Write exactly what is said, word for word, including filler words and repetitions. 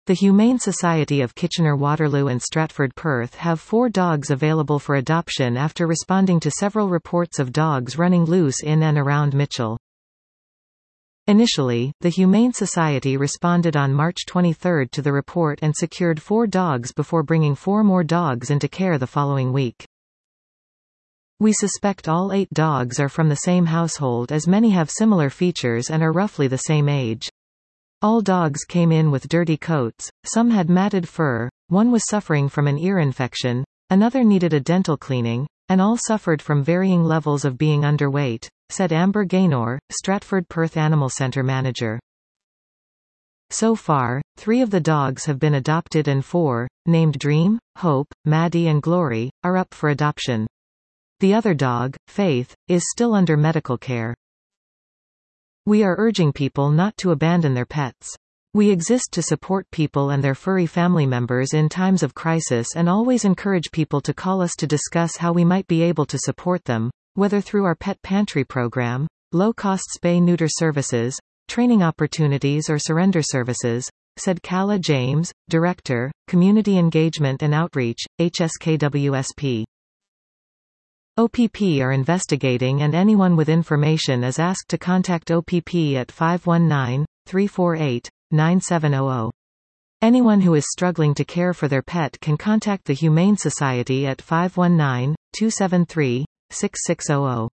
The Humane Society of Kitchener-Waterloo and Stratford Perth have four dogs available for adoption after responding to several reports of dogs running loose in and around Mitchell. Initially, the Humane Society responded on March twenty-third to the report and secured four dogs before bringing four more dogs into care the following week. We suspect all eight dogs are from the same household, as many have similar features and are roughly the same age. All dogs came in with dirty coats, some had matted fur, one was suffering from an ear infection, another needed a dental cleaning, and all suffered from varying levels of being underweight, said Amber Gaynor, Stratford Perth Animal Centre manager. So far, three of the dogs have been adopted and four, named Dream, Hope, Maddie and Glory, are up for adoption. The other dog, Faith, is still under medical care. We are urging people not to abandon their pets. We exist to support people and their furry family members in times of crisis and always encourage people to call us to discuss how we might be able to support them, whether through our pet pantry program, low-cost spay-neuter services, training opportunities or surrender services, said Calla James, Director, Community Engagement and Outreach, H S K W S P. O P P are investigating and anyone with information is asked to contact O P P at five one nine, three four eight, nine seven zero zero. Anyone who is struggling to care for their pet can contact the Humane Society at five one nine, two seven three, six six zero zero.